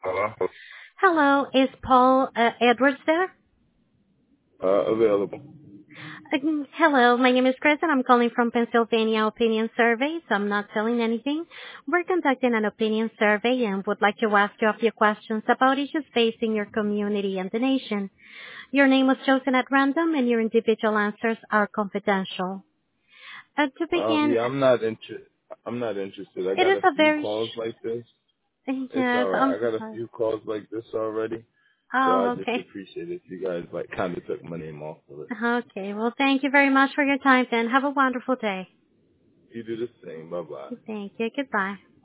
Hello? Hello, is Paul Edwards there? Available. Hello, my name is Chris and I'm calling from Pennsylvania Opinion Survey, so I'm not selling anything. We're conducting an opinion survey and would like to ask you a few questions about issues facing your community and the nation. Your name was chosen at random and your individual answers are confidential. To begin, Yeah, I'm not interested. I it got is a a few very, calls like this. It's yes, alright. I'm I got a sorry. few calls like this already. So I Oh, just okay. appreciate if you guys kind of took my name off of it. Okay, well thank you very much for your time then. Have a wonderful day. You do the same. Bye bye. Thank you. Goodbye.